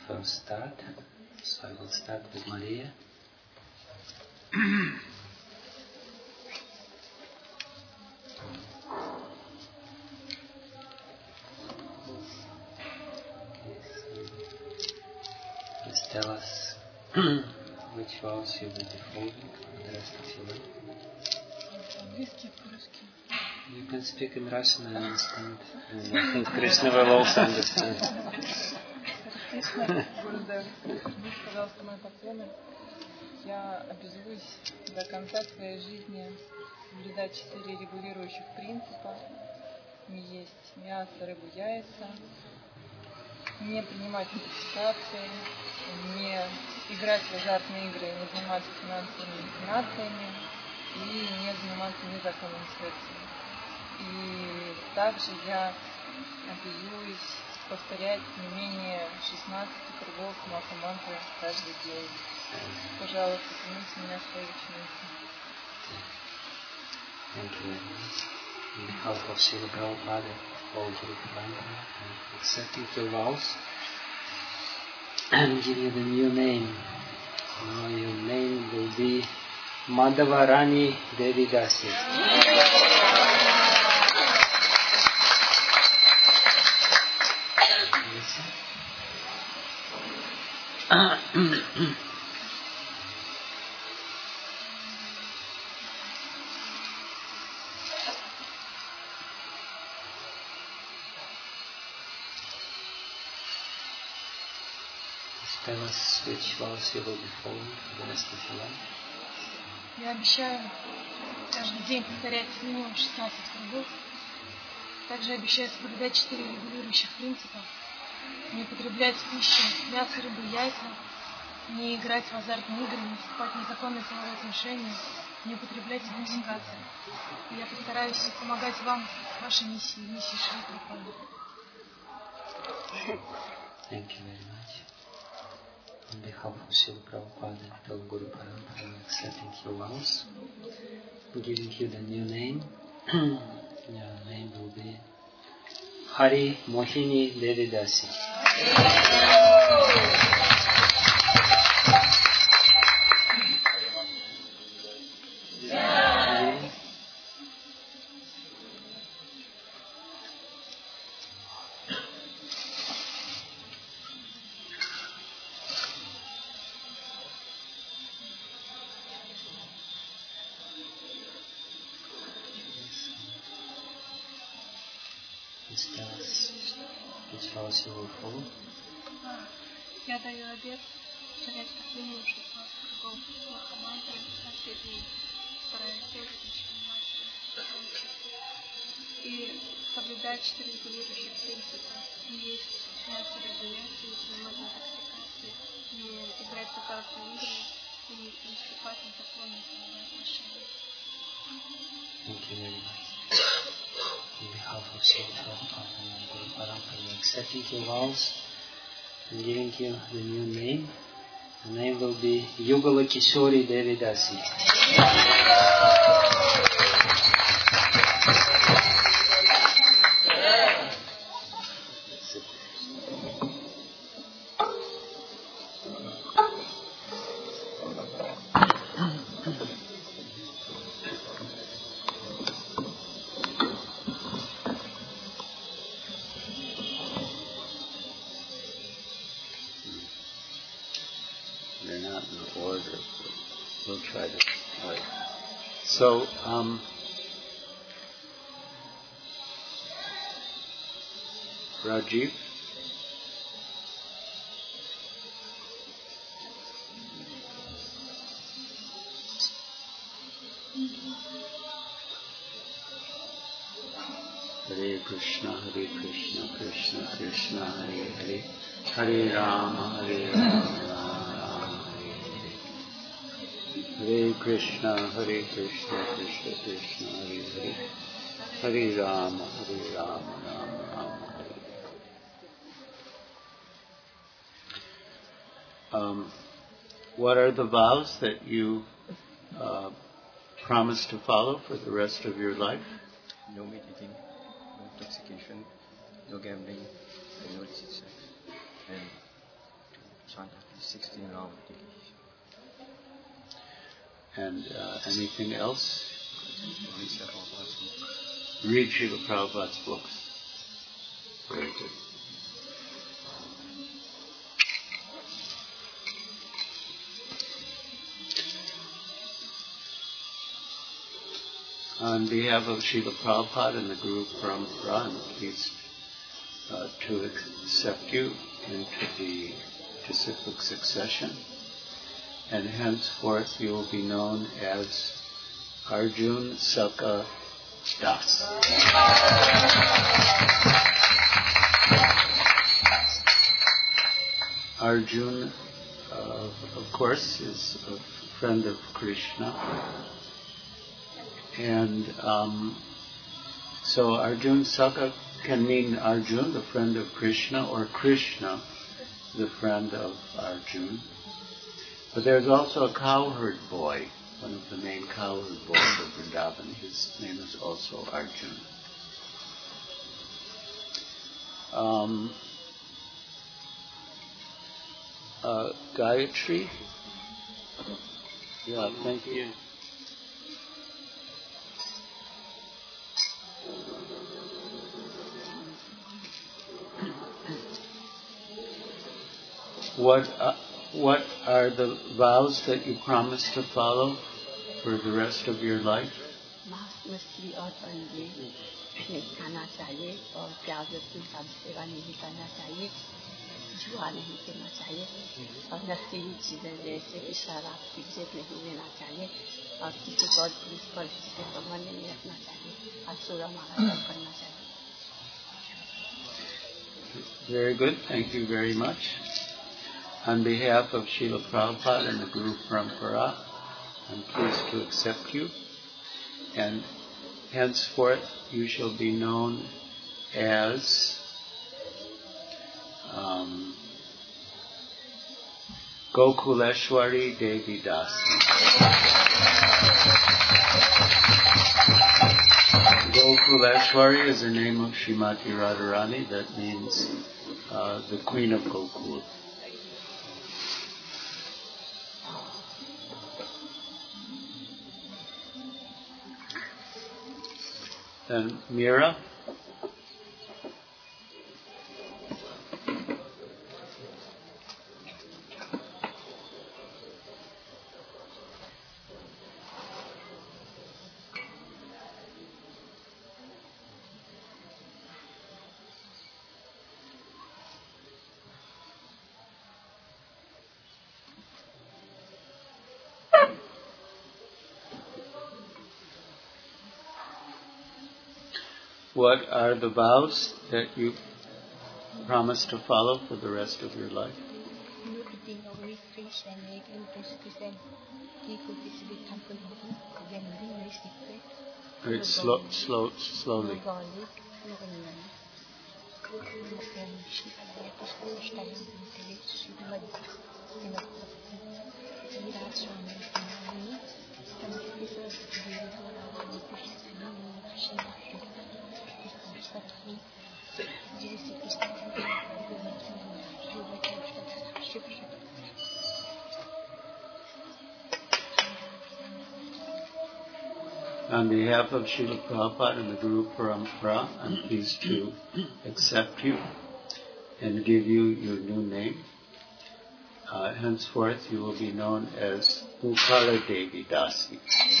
first start. So I will start with Maria. Please tell us which vows you will be following for the rest of your life. You can speak in Russian, I understand. And I think Krishna will also understand. Пожалуйста, мой поклон. Я обязуюсь до конца своей жизни соблюдать 4 регулирующих принципа: не есть мясо, рыбу, яйца, не принимать интоксикации, не играть в азартные игры, не заниматься финансовыми махинациями и не заниматься незаконным сексом. И также я обязуюсь повторять не менее 16 кругов Махамантры каждый день. Пожалуйста, примите меня в свои ученицы. Thank you. On behalf of Srila Prabhupada, all Guru Parampara, and accepting your vows, and give you the new name. Now your name will be Madhava Rani Devi Dasi. Tell us which vows you will be following for the rest of your life. Я обещаю каждый день повторять минимум 16 кругов. Также обещаю соблюдать 4 регулирующих принципа: не употреблять в пищу мясо, рыбу, яйца, не играть в азартные игры, не вступать в незаконные половые отношения, не употреблять интоксикации. И я постараюсь помогать вам в вашей миссии Шри Прабхупады. Thank you very much. On behalf of Srila Prabhupada and all Guru Parampara, I am accepting your vows, giving you the new name. Your name will be Hari Mohini Devi Dasi. You will follow. Я даю обет повторять как минимум 16 кругов Махамантры каждый день, стараясь тоже не заниматься и соблюдать 4 регулирующих принципа: не есть мясо, рыбу, яйца, не принимать интоксикации, не играть в азартные игры и не вступать в незаконные половые отношения. Thank you very much. On behalf of Srila Prabhupada and Guru Parampara, I am accepting your vows and giving you the new name. The name will be Yugala Kishori Devi Dasi. So, Rajiv. Hare Krishna, Krishna Krishna, Hare Hare, Hare Rama, Rama Rama, Hare Krishna, Krishna Krishna, Hare Hare, Hare Rama, Rama Rama, Hare. What are the vows that you promise to follow for the rest of your life? No meat eating, no intoxication, no gambling, and no illicit sex. And 16 hours. And anything else? Read Srila Prabhupada's books. Very good. On behalf of Srila Prabhupada and the Guru Parampara, I'm pleased to accept you into the disciplic succession, and henceforth you will be known as Arjun Sakha Das. Arjun, of course, is a friend of Krishna. And so Arjun Sakha can mean Arjun, the friend of Krishna, or Krishna, the friend of Arjun. But there's also a cowherd boy, one of the main cowherd boys of Vrindavan. His name is also Arjun. Gayatri? Yeah, thank you. What are the vows that you promise to follow for the rest of your life? Very good. Thank you very much. On behalf of Srila Prabhupada and the Guru Parampara, I'm pleased to accept you, and henceforth you shall be known as Gokuleshwari Devi Dasi. Gokuleshwari is the name of Srimati Radharani. That means the Queen of Gokul. And Meera? What are the vows that you promise to follow for the rest of your life? Right, slowly. On behalf of Srila Prabhupada and the Guru Parampara, I'm pleased to accept you and give you your new name. Henceforth, you will be known as Mukara Devi Dasi.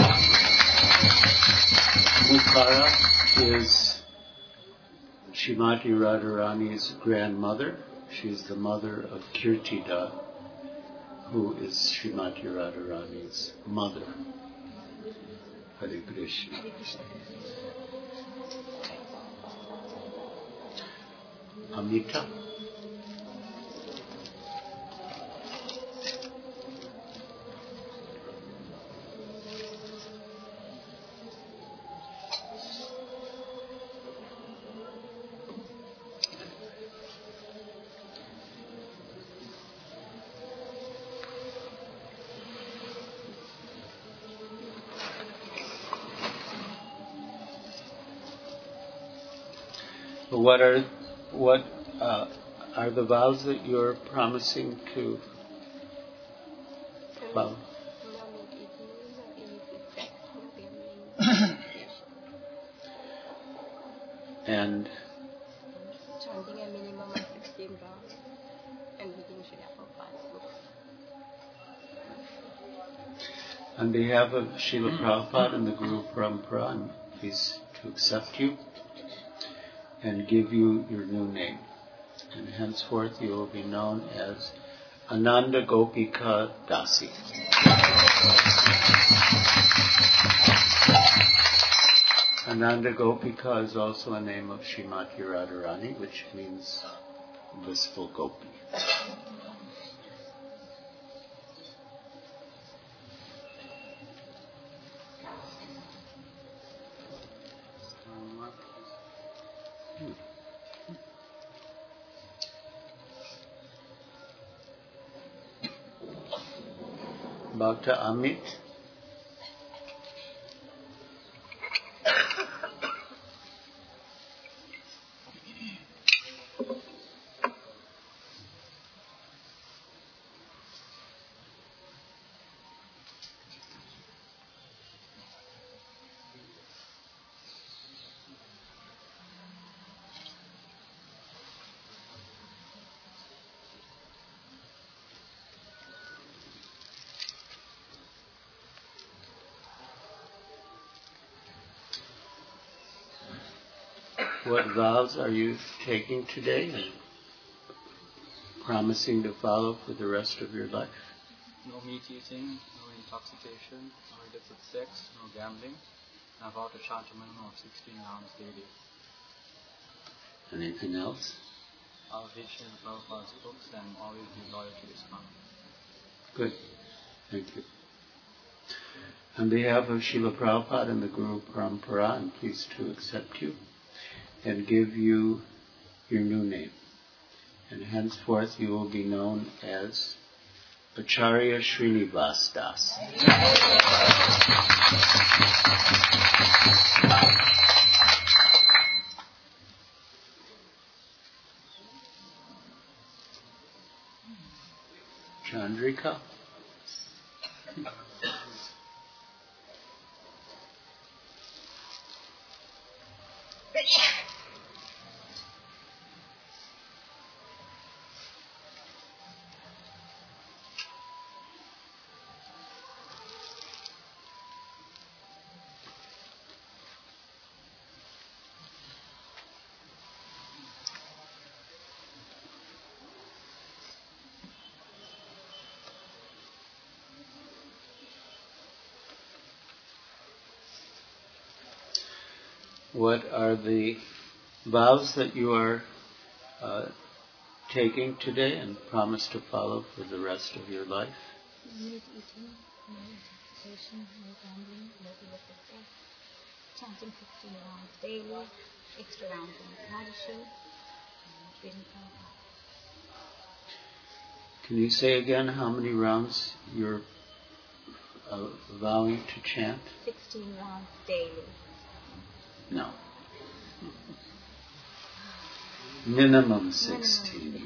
Mukara is Srimati Radharani's grandmother. She's the mother of Kirtida, who is Srimati Radharani's mother. Hare Krishna. Amita. What are the vows that you're promising to follow? And chanting a minimum of 16 rounds and reading Srila Prabhupada's books. on behalf of Srila Prabhupada and the Guru Parampara, I'm pleased to accept you and give you your new name. And henceforth you will be known as Ananda Gopika Dasi. Ananda Gopika is also a name of Srimati Radharani, which means blissful gopi. Bhakta Amit. What vows are you taking today and promising to follow for the rest of your life? No meat eating, no intoxication, no illicit sex, no gambling. And I vow to chant a minimum of 16 rounds daily. Anything else? I'll read Srila Prabhupada's books and always be loyal to his family. Good. Thank you. On behalf of Srila Prabhupada and the Guru Parampara, I'm pleased to accept you and give you your new name. And henceforth you will be known as Acharya Srinivas Das. Chandrika. What are the vows that you are taking today and promise to follow for the rest of your life? Meat eating, no intoxication, no gambling, no illicit sex, chanting 16 rounds daily, extra rounds in Ekadashi, and reading Prabhupada. Can you say again how many rounds you're vowing to chant? 16 rounds daily. No. Minimum 16.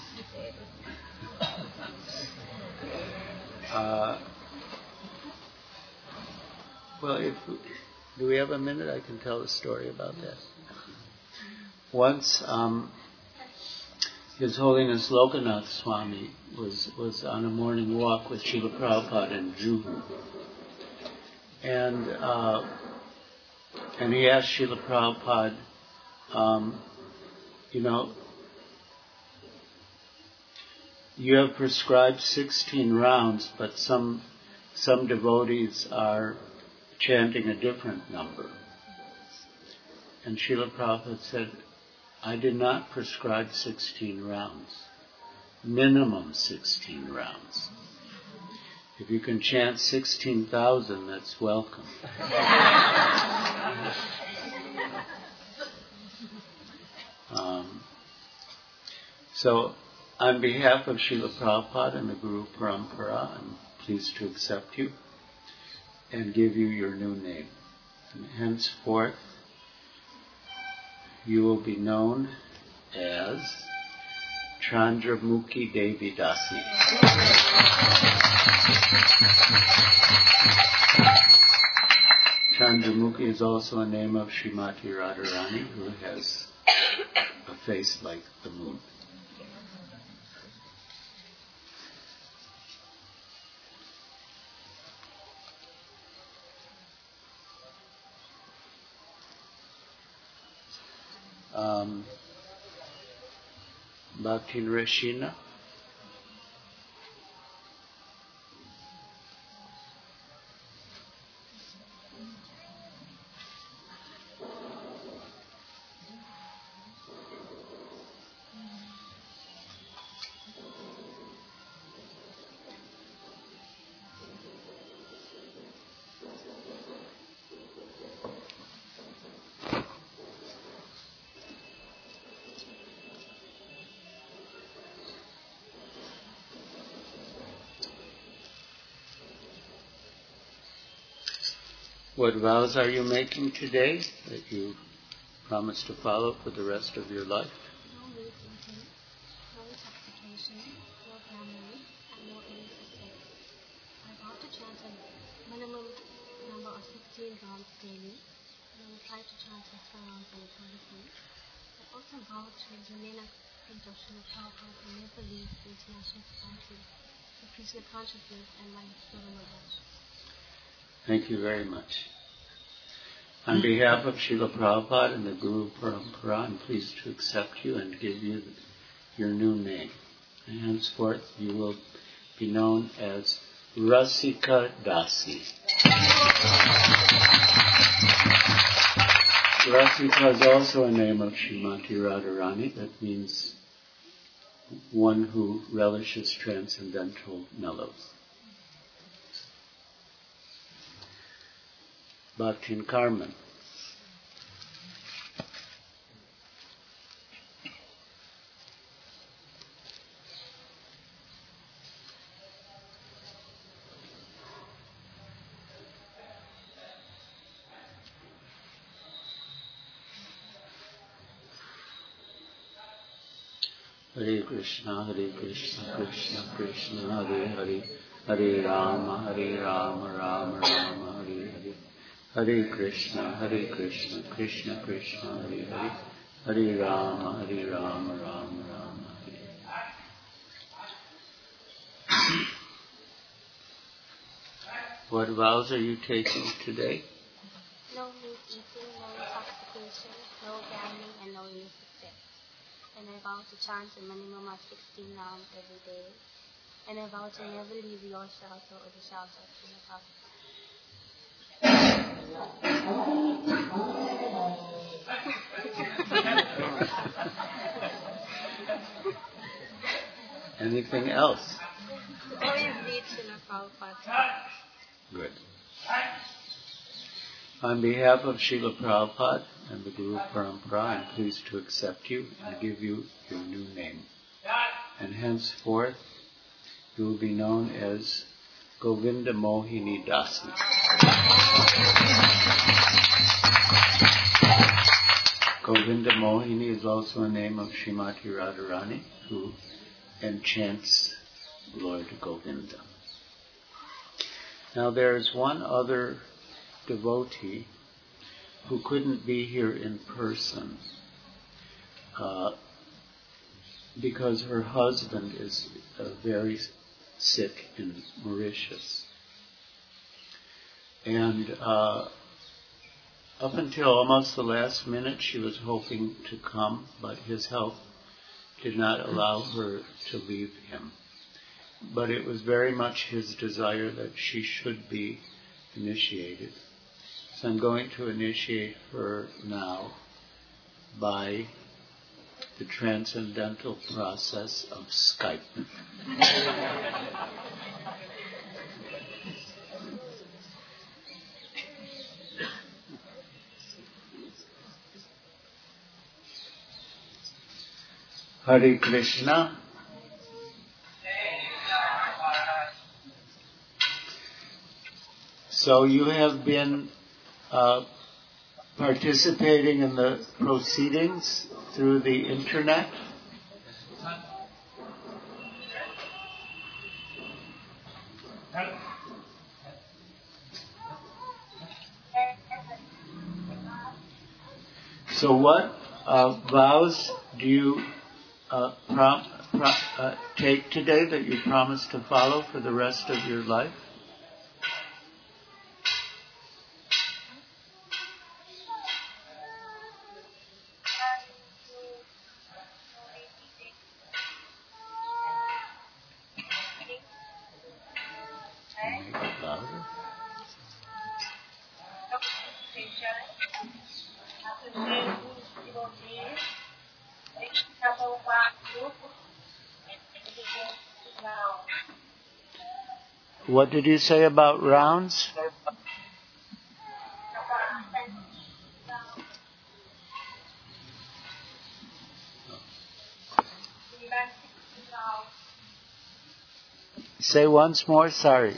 Well, do we have a minute? I can tell a story about that. Once, His Holiness Lokanath Swami was on a morning walk with Srila Prabhupada in Juhu. And he asked Srila Prabhupada, you have prescribed 16 rounds, but some devotees are chanting a different number. And Srila Prabhupada said, I did not prescribe 16 rounds. Minimum 16 rounds. If you can chant 16,000, that's welcome. So, on behalf of Srila Prabhupada and the Guru Parampara, I'm pleased to accept you and give you your new name. And henceforth, you will be known as Chandramukhi Devi Dasi. Chandramukhi is also a name of Srimati Radharani, who has a face like the moon. Bhakti Rashina. What vows are you making today that you promise to follow for the rest of your life? No meat eating, no intoxication, no gambling, and no illicit sex. I vow to chant a minimum number of 16 rounds daily, and I will try to chant extra rounds in eternity. I also vow to remain at the feet of Srila Prabhupada and never leave the International Society for Krishna Consciousness and my spiritual knowledge. Thank you very much. On behalf of Srila Prabhupada and the Guru Parampara, I'm pleased to accept you and give you your new name. And henceforth, you will be known as Rasika Dasi. Rasika is also a name of Srimati Radharani. That means one who relishes transcendental mellows. Bhaktin Carmen. Hare Krishna, Krishna Krishna, Hare Hare, Hare Rama, Rama Rama, Hare Hare. Hare Krishna, Krishna Krishna, Hare Hare, Hare Rama, Rama Rama, Hare Hare. What vows are you taking today? No meat eating, no intoxication, no gambling, and no illicit sex. And I vow to chant a minimum of 16 rounds every day. And I vow to never leave your shelter or the shelter of Srila Prabhupada. Anything else? Always read Srila Prabhupada. Good. On behalf of Srila Prabhupada and the Guru Parampara, I'm pleased to accept you and give you your new name. And henceforth, you will be known as Govinda Mohini Dasi. Govinda Mohini is also a name of Srimati Radharani, who enchants Lord Govinda. Now there is one other devotee who couldn't be here in person because her husband is very sick in Mauritius. And up until almost the last minute she was hoping to come, but his health did not allow her to leave him. But it was very much his desire that she should be initiated. So I'm going to initiate her now by the transcendental process of Skype. Hare Krishna. So you have been participating in the proceedings through the internet? So what vows do you take today that you promise to follow for the rest of your life? What did you say about rounds? Say once more, sorry.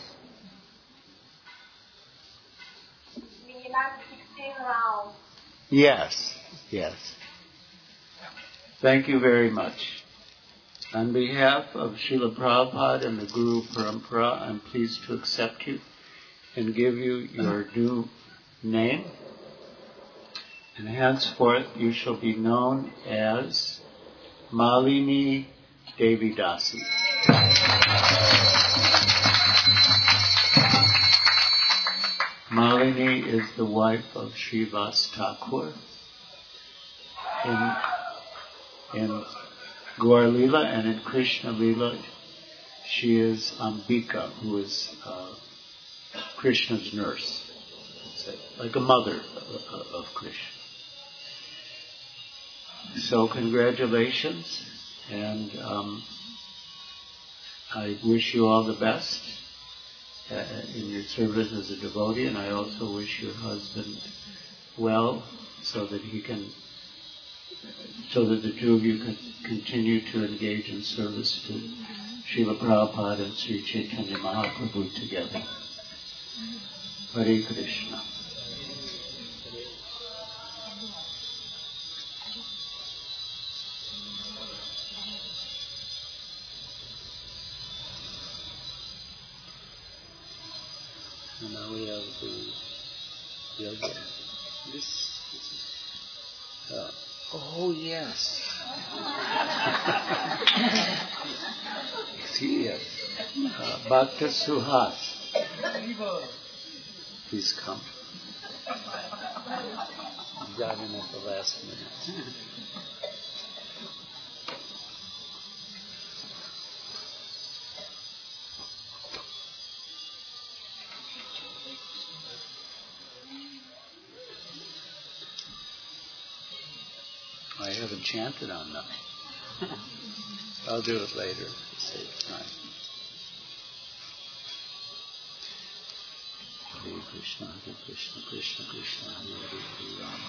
Yes. Thank you very much. On behalf of Srila Prabhupada and the Guru Parampara, I'm pleased to accept you and give you your new name. And henceforth you shall be known as Malini Devi Dasi. Malini is the wife of Srivas Thakur in Gaur Lila, and in Krishna Lila she is Ambika, who is Krishna's nurse, like a mother of Krishna. So congratulations, and I wish you all the best in your service as a devotee, and I also wish your husband well, so that the two of you can continue to engage in service to Srila Prabhupada and Sri Chaitanya Mahaprabhu together. Hare Krishna. And now we have the yoga. This oh yes. Yes. Bhakta Suhas. Please come. Got in at the last minute. I haven't chanted on them. I'll do it later to save time. Hare Krishna, Hare Krishna, Krishna Krishna, Hare Hare, Hare Rama.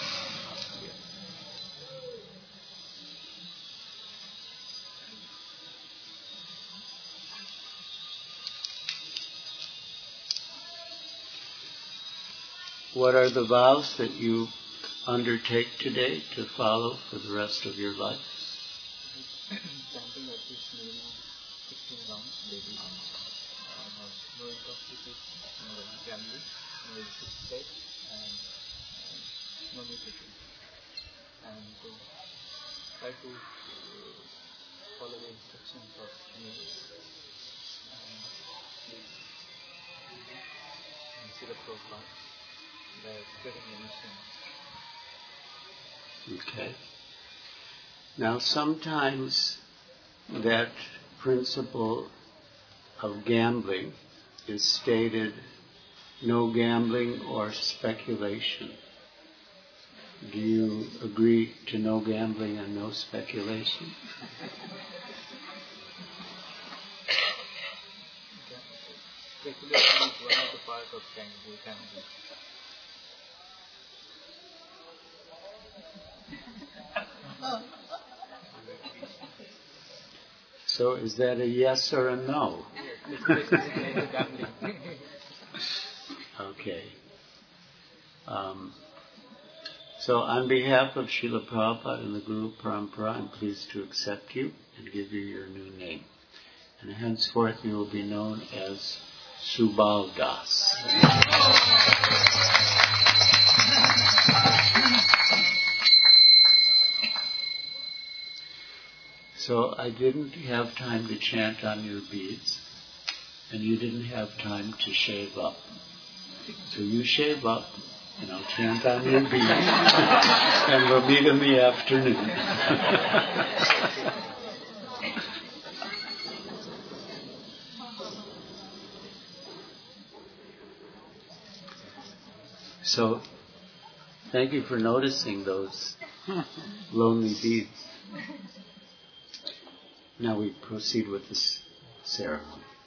What are the vows that you undertake today to follow for the rest of your life? Chanting at least minimum 16 rounds daily. No intoxication, no gambling, no illicit sex, and no nutrition. And to try to follow the instructions of me and see the program by spreading the mission. Okay. Now sometimes that principle of gambling is stated, no gambling or speculation. Do you agree to no gambling and no speculation? Speculation is one of the parts of gambling. So is that a yes or a no? Okay. So on behalf of Srila Prabhupada and the Guru Parampara, I'm pleased to accept you and give you your new name. And henceforth you will be known as Subal Das. So I didn't have time to chant on your beads, and you didn't have time to shave up. So you shave up, and I'll chant on your beads, and we'll meet in the afternoon. So, thank you for noticing those lonely beads. Now we proceed with this ceremony.